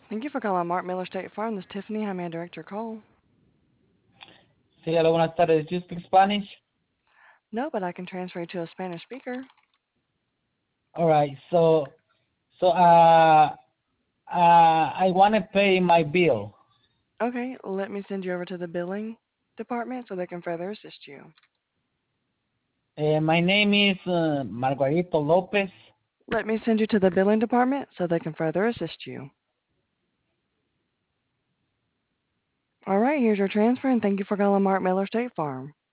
Thank you for calling Mark Miller State Farm. This is Tiffany. How may I direct your call? Sí, hola, buenas tardes. ¿Do you speak Spanish? No, but I can transfer you to a Spanish speaker. All right. I want to pay my bill. Okay, let me send you over to the billing department so they can further assist you. My name is Margarito Lopez. Let me send you to the billing department so they can further assist you. All right, here's your transfer, and thank you for calling Mark Miller State Farm.